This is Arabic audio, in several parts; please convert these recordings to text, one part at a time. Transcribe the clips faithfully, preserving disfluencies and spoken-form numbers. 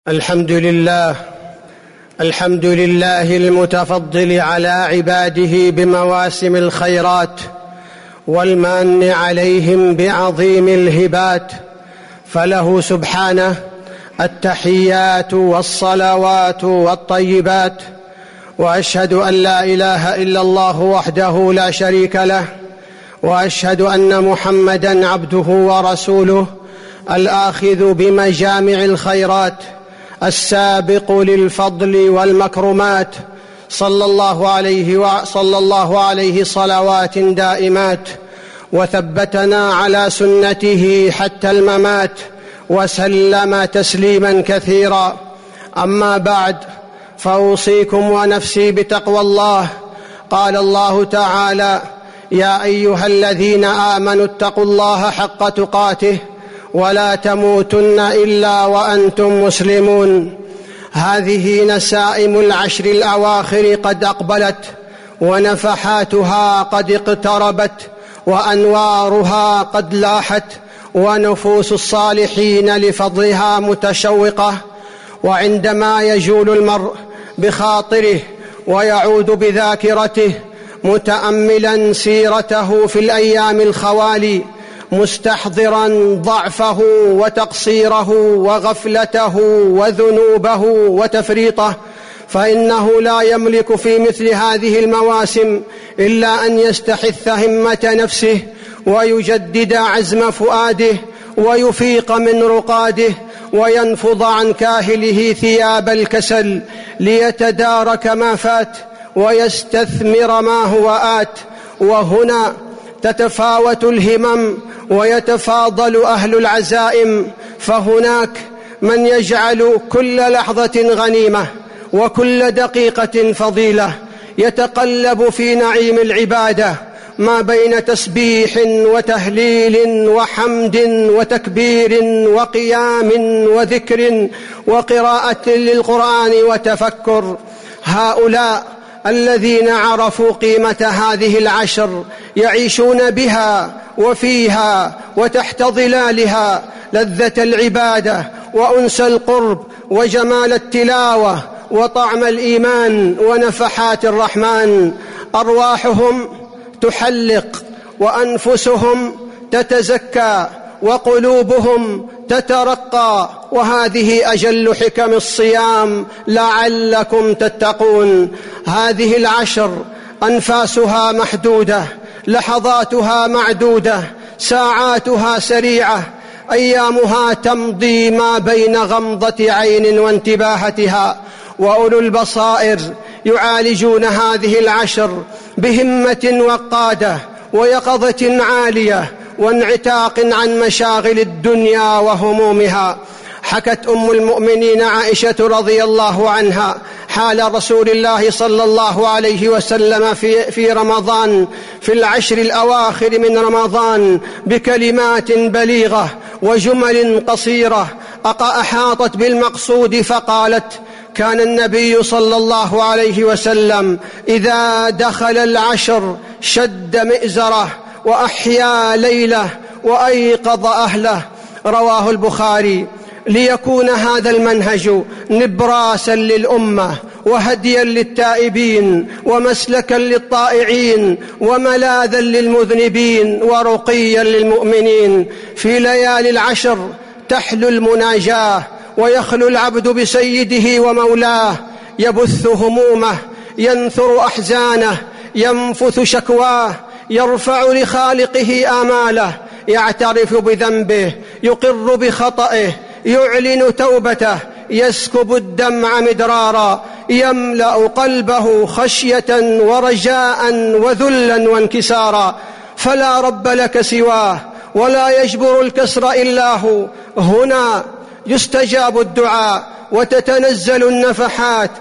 الحمد لله الحمد لله المتفضل على عباده بمواسم الخيرات والمان عليهم بعظيم الهبات، فله سبحانه التحيات والصلوات والطيبات، وأشهد أن لا إله إلا الله وحده لا شريك له، وأشهد أن محمدًا عبده ورسوله الآخذ بمجامع الخيرات السابق للفضل والمكرمات، صلى الله عليه وصلى الله عليه صلوات دائمات، وثبتنا على سنته حتى الممات، وسلم تسليما كثيرا. أما بعد، فأوصيكم ونفسي بتقوى الله. قال الله تعالى: يا أيها الذين آمنوا اتقوا الله حق تقاته ولا تموتن إلا وأنتم مسلمون. هذه نسائم العشر الأواخر قد أقبلت، ونفحاتها قد اقتربت، وأنوارها قد لاحت، ونفوس الصالحين لفضلها متشوقة. وعندما يجول المرء بخاطره ويعود بذاكرته متأملا سيرته في الأيام الخوالي، مستحضرا ضعفه وتقصيره وغفلته وذنوبه وتفريطه، فإنه لا يملك في مثل هذه المواسم إلا أن يستحث همة نفسه، ويجدد عزم فؤاده، ويفيق من رقاده، وينفض عن كاهله ثياب الكسل، ليتدارك ما فات ويستثمر ما هو آت. وهنا تتفاوت الهمم ويتفاضل أهل العزائم، فهناك من يجعل كل لحظة غنيمة وكل دقيقة فضيلة، يتقلب في نعيم العبادة ما بين تسبيح وتهليل وحمد وتكبير وقيام وذكر وقراءة للقرآن وتفكر. هؤلاء الذين عرفوا قيمة هذه العشر يعيشون بها وفيها وتحت ظلالها لذة العبادة وأنس القرب وجمال التلاوة وطعم الإيمان ونفحات الرحمن. أرواحهم تحلق، وأنفسهم تتزكى، وقلوبهم تترقى، وهذه أجل حكم الصيام لعلكم تتقون. هذه العشر أنفاسها محدودة، لحظاتها معدودة، ساعاتها سريعة، أيامها تمضي ما بين غمضة عين وانتباهتها. وأولو البصائر يعالجون هذه العشر بهمة وقادة ويقظة عالية وانعتاق عن مشاغل الدنيا وهمومها. حكت أم المؤمنين عائشة رضي الله عنها حال رسول الله صلى الله عليه وسلم في, في رمضان، في العشر الأواخر من رمضان، بكلمات بليغة وجمل قصيرة أحاطت بالمقصود، فقالت: كان النبي صلى الله عليه وسلم إذا دخل العشر شد مئزره وأحيا ليله وأيقظ أهله. رواه البخاري. ليكون هذا المنهج نبراسا للأمة، وهديا للتائبين، ومسلكا للطائعين، وملاذا للمذنبين، ورقيا للمؤمنين. في ليالي العشر تحلو المناجاة، ويخلو العبد بسيده ومولاه، يبث همومه، ينثر أحزانه، ينفث شكواه، يرفع لخالقه آماله، يعترف بذنبه، يقر بخطئه، يعلن توبته، يسكب الدمع مدرارا، يملأ قلبه خشية ورجاء وذلا وانكسارا. فلا رب لك سواه، ولا يجبر الكسر إلا هو. هنا يستجاب الدعاء، وتتنزل النفحات،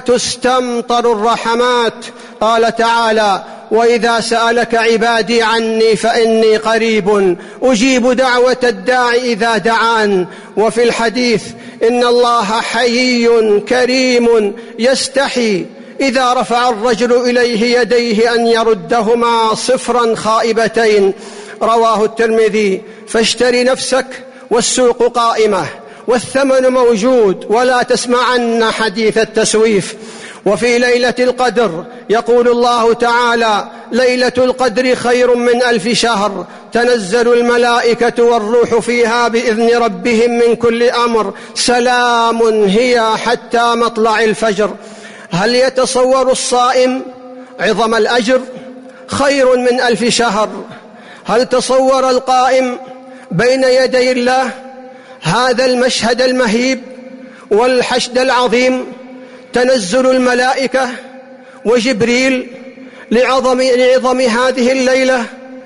وتستمطر الرحمات. قال تعالى: وإذا سألك عبادي عني فإني قريب أجيب دعوة الداع إذا دعان. وفي الحديث: إن الله حيي كريم يستحي إذا رفع الرجل إليه يديه أن يردهما صفرا خائبتين. رواه الترمذي. فاشتر نفسك والسوق قائمة، والثمن موجود، ولا تسمعن حديث التسويف. وفي ليلة القدر يقول الله تعالى: ليلة القدر خير من ألف شهر، تنزل الملائكة والروح فيها بإذن ربهم من كل أمر، سلام هي حتى مطلع الفجر. هل يتصور الصائم عظم الأجر؟ خير من ألف شهر. هل تصور القائم بين يدي الله هذا المشهد المهيب والحشد العظيم؟ تنزل الملائكة وجبريل لعظم, لعظم هذه الليلة،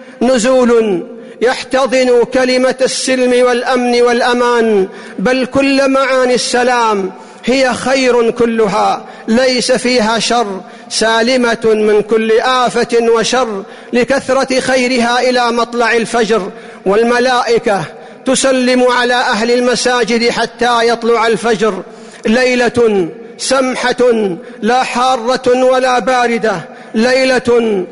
نزول يحتضن كلمة السلم والأمن والأمان، بل كل معاني السلام. هي خير كلها، ليس فيها شر، سالمة من كل آفة وشر لكثرة خيرها إلى مطلع الفجر. والملائكة تسلم على أهل المساجد حتى يطلع الفجر. ليلة سمحة لا حارة ولا باردة، ليلة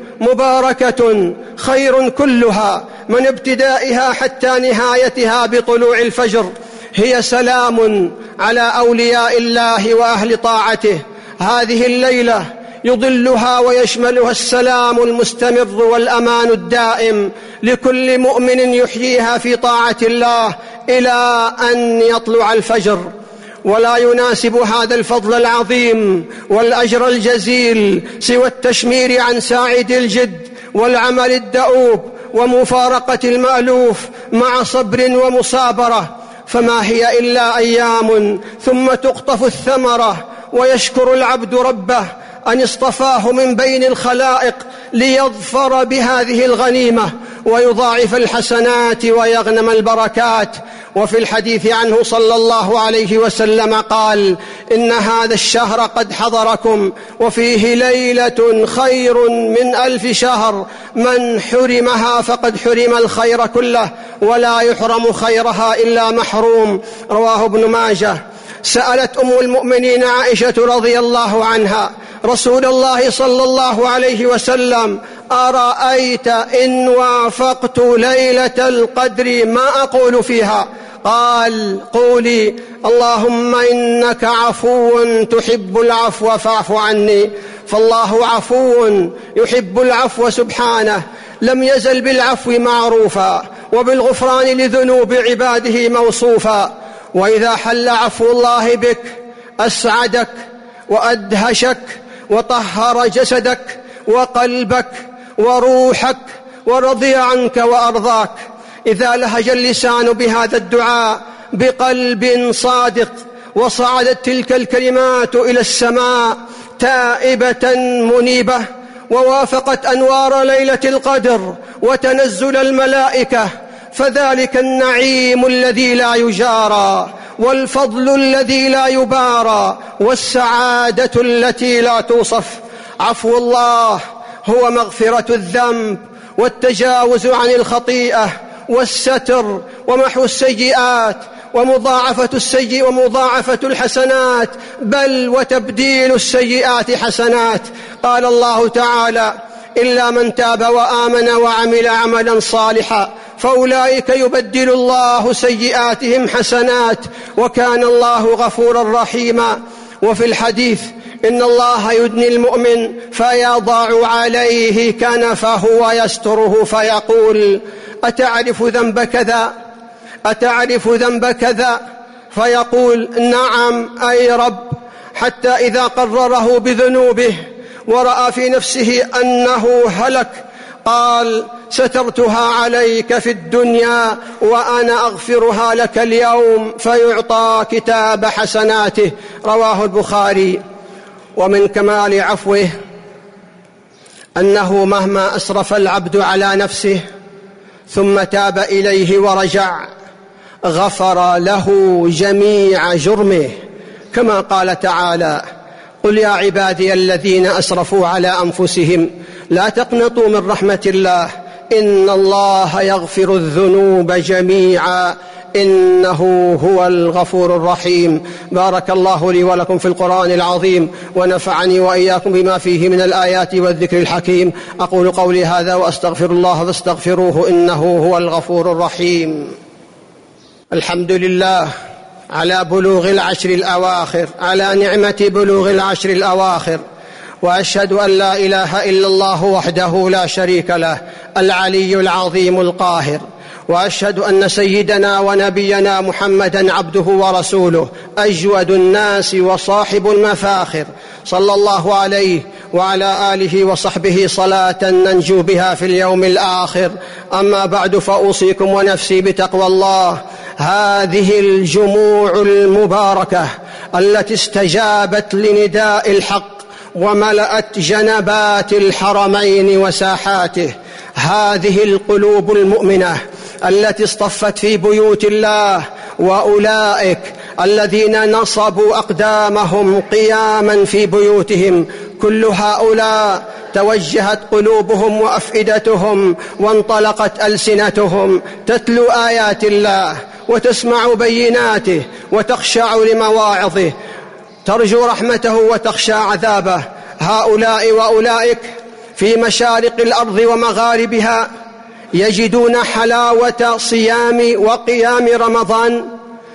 مباركة خير كلها من ابتدائها حتى نهايتها بطلوع الفجر. هي سلام على أولياء الله وأهل طاعته. هذه الليلة يضلها ويشملها السلام المستمر والأمان الدائم لكل مؤمن يحييها في طاعة الله إلى أن يطلع الفجر. ولا يناسب هذا الفضل العظيم والأجر الجزيل سوى التشمير عن ساعد الجد والعمل الدؤوب ومفارقة المألوف مع صبر ومصابرة. فما هي إلا أيام ثم تقطف الثمرة، ويشكر العبد ربه أن اصطفاه من بين الخلائق ليظفر بهذه الغنيمة ويضاعف الحسنات ويغنم البركات. وفي الحديث عنه صلى الله عليه وسلم قال: إن هذا الشهر قد حضركم وفيه ليلة خير من ألف شهر، من حرمها فقد حرم الخير كله، ولا يحرم خيرها إلا محروم. رواه ابن ماجه. سألت أم المؤمنين عائشة رضي الله عنها رسول الله صلى الله عليه وسلم: أرأيت إن وافقت ليلة القدر ما أقول فيها؟ قال: قولي: اللهم إنك عفو تحب العفو فاعف عني. فالله عفو يحب العفو سبحانه، لم يزل بالعفو معروفا وبالغفران لذنوب عباده موصوفا. وإذا حل عفو الله بك أسعدك وأدهشك وطهر جسدك وقلبك وروحك ورضي عنك وأرضاك. إذا لهج اللسان بهذا الدعاء بقلب صادق وصعدت تلك الكلمات إلى السماء تائبة منيبة، ووافقت أنوار ليلة القدر وتنزل الملائكة، فذلك النعيم الذي لا يجارى، والفضل الذي لا يبارى، والسعادة التي لا توصف. عفو الله هو مغفرة الذنب والتجاوز عن الخطيئة والستر ومحو السيئات ومضاعفة السيئ ومضاعفة الحسنات، بل وتبديل السيئات حسنات. قال الله تعالى: إلا من تاب وآمن وعمل عملا صالحا فأولئك يبدل الله سيئاتهم حسنات وكان الله غفورا رحيما. وفي الحديث: إن الله يدني المؤمن فيضع عليه كنفه ويستره فيقول: أتعرف ذنب كذا؟ أتعرف ذنب كذا؟ فيقول: نعم أي رب. حتى إذا قرره بذنوبه ورأى في نفسه أنه هلك قال: سترتها عليك في الدنيا وأنا أغفرها لك اليوم، فيعطى كتاب حسناته. رواه البخاري. ومن كمال عفوه أنه مهما أسرف العبد على نفسه ثم تاب إليه ورجع غفر له جميع جرمه، كما قال تعالى: قل يا عبادي الذين أسرفوا على أنفسهم لا تقنطوا من رحمة الله إن الله يغفر الذنوب جميعا إنه هو الغفور الرحيم. بارك الله لي ولكم في القرآن العظيم، ونفعني وإياكم بما فيه من الآيات والذكر الحكيم. أقول قولي هذا وأستغفر الله فاستغفروه إنه هو الغفور الرحيم. الحمد لله على بلوغ العشر الأواخر على نعمة بلوغ العشر الأواخر، وأشهد أن لا إله إلا الله وحده لا شريك له العلي العظيم القاهر، وأشهد أن سيدنا ونبينا محمدًا عبده ورسوله أجود الناس وصاحب المفاخر، صلى الله عليه وعلى آله وصحبه صلاة ننجو بها في اليوم الآخر. أما بعد، فأوصيكم ونفسي بتقوى الله. هذه الجموع المباركة التي استجابت لنداء الحق وملأت جنبات الحرمين وساحاته، هذه القلوب المؤمنة التي اصطفت في بيوت الله، وأولئك الذين نصبوا أقدامهم قياما في بيوتهم، كل هؤلاء توجهت قلوبهم وأفئدتهم وانطلقت ألسنتهم تتلو آيات الله وتسمع بيناته وتخشع لمواعظه، ترجو رحمته وتخشى عذابه. هؤلاء وأولئك في مشارق الأرض ومغاربها يجدون حلاوة صيام وقيام رمضان،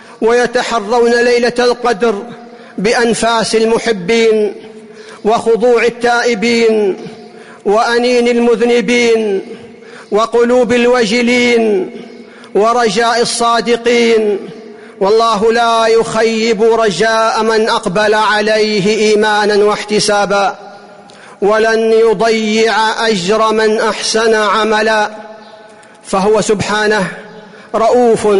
ويتحرون ليلة القدر بأنفاس المحبين وخضوع التائبين وأنين المذنبين وقلوب الوجلين ورجاء الصادقين، والله لا يخيب رجاء من أقبل عليه إيمانا واحتسابا، ولن يضيع أجر من أحسن عملا، فهو سبحانه رؤوف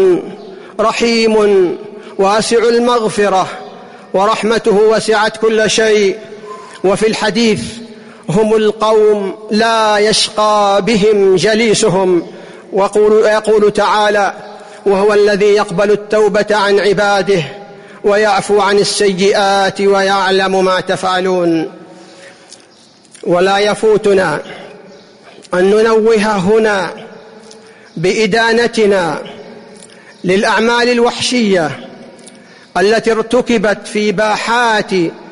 رحيم واسع المغفرة، ورحمته وسعت كل شيء. وفي الحديث: هم القوم لا يشقى بهم جليسهم. ويقول تعالى: وهو الذي يقبل التوبة عن عباده ويعفو عن السيئات ويعلم ما تفعلون. ولا يفوتنا أن ننوه هنا بإدانتنا للأعمال الوحشية التي ارتكبت في باحات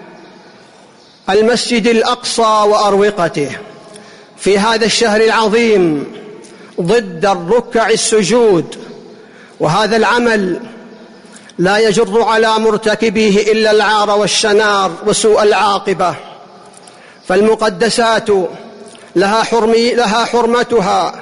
المسجد الأقصى وأروقته في هذا الشهر العظيم ضد الركع السجود، وهذا العمل لا يجر على مرتكبيه إلا العار والشنار وسوء العاقبة، فالمقدسات لها, حرمي لها حرمتها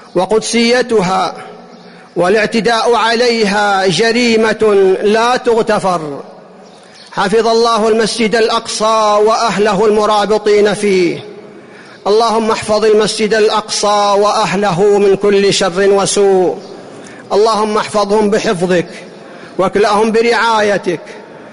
وقدسيتها، والاعتداء عليها جريمة لا تغتفر. حفظ الله المسجد الأقصى وأهله المرابطين فيه. اللهم احفظ المسجد الأقصى وأهله من كل شر وسوء. اللهم احفظهم بحفظك واكلأهم برعايتك،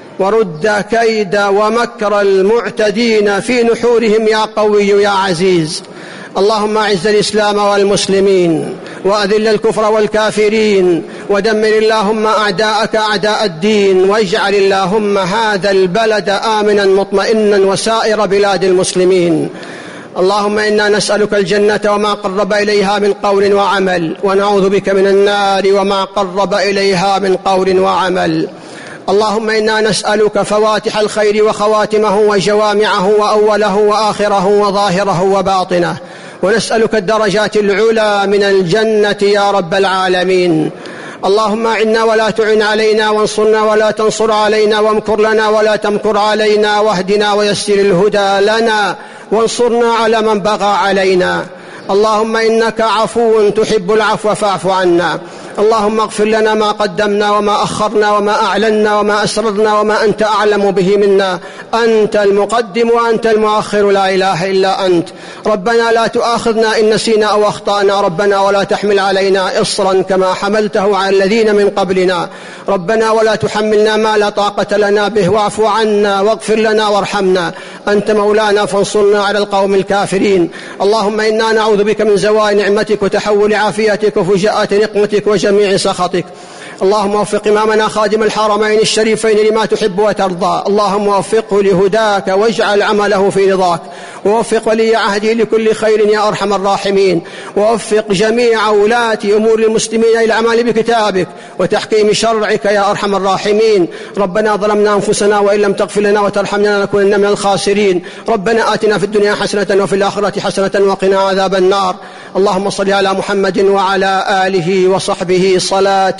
ورد كيد ومكر المعتدين في نحورهم يا قوي يا عزيز. اللهم أعز الإسلام والمسلمين، وأذل الكفر والكافرين، ودمر اللهم أعداءك أعداء الدين، واجعل اللهم هذا البلد آمنا مطمئنا وسائر بلاد المسلمين. اللهم إنا نسألك الجنة وما قرب إليها من قول وعمل، ونعوذ بك من النار وما قرب إليها من قول وعمل. اللهم إنا نسألك فواتح الخير وخواتمه وجوامعه وأوله وآخره وظاهره وباطنه، ونسألك الدرجات العلى من الجنة يا رب العالمين. اللهم أعنا ولا تعن علينا، وانصرنا ولا تنصر علينا، وامكر لنا ولا تمكر علينا، واهدنا ويسر الهدى لنا، وانصرنا على من بغى علينا. اللهم إنك عفو تحب العفو فاعف عنا. اللهم اغفر لنا ما قدمنا وما أخرنا وما أعلنا وما أسررنا وما أنت أعلم به منا. أنت المقدم وأنت المؤخر، لا إله إلا أنت. ربنا لا تؤاخذنا إن نسينا أو أخطأنا. ربنا ولا تحمل علينا إصرا كما حملته على الذين من قبلنا. ربنا ولا تحملنا ما لا طاقة لنا به، واعف عنا واغفر لنا وارحمنا. أنت مولانا فانصرنا على القوم الكافرين. اللهم إنا نعوذ بك من زوال نعمتك وتحول عافيتك وفجاءة نقمتك وجميع سخطك. اللهم وفق إمامنا خادم الحرمين الشريفين لما تحب وترضى. اللهم وفقه لهداك واجعل عمله في رضاك، ووفق ولي عهده لكل خير يا أرحم الراحمين. ووفق جميع ولاة أمور المسلمين إلى العمل بكتابك وتحكيم شرعك يا أرحم الراحمين. ربنا ظلمنا أنفسنا وإن لم تغفر لنا وترحمنا لنكونن من الخاسرين. ربنا آتنا في الدنيا حسنة وفي الآخرة حسنة وقنا عذاب النار. اللهم صل على محمد وعلى آله وصحبه صلاة دائمة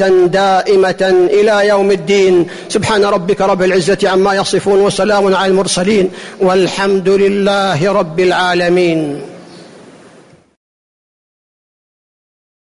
دائمة إلى يوم الدين. سبحان ربك رب العزة عما يصفون وسلام على المرسلين والحمد لله رب العالمين.